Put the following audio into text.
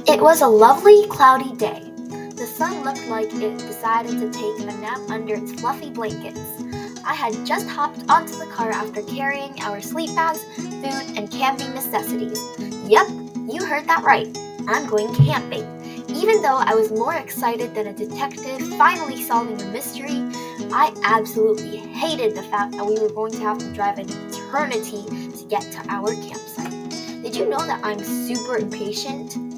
It was a lovely, cloudy day. The sun looked like it decided to take a nap under its fluffy blankets. I had just hopped onto the car after carrying our sleep bags, food, and camping necessities. Yep, you heard that right. I'm going camping. Even though I was more excited than a detective finally solving a mystery, I absolutely hated the fact that we were going to have to drive an eternity to get to our campsite. Did you know that I'm super impatient?